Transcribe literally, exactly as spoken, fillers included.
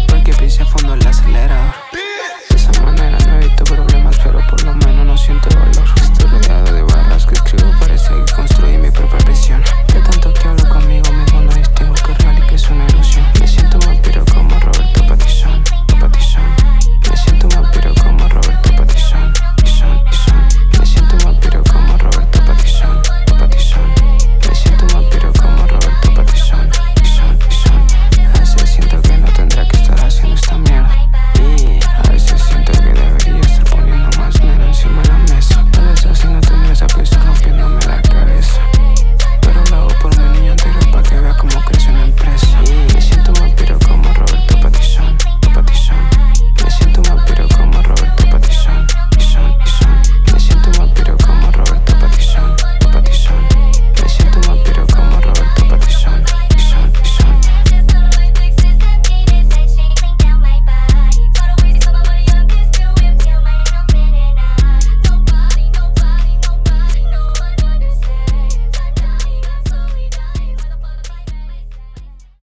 porque pise a fondo el acelerador. De esa manera no evito problemas, pero por lo menos no siento dolor. Estoy rodeado de barras que escribo, parece que construí mi propia prisión. De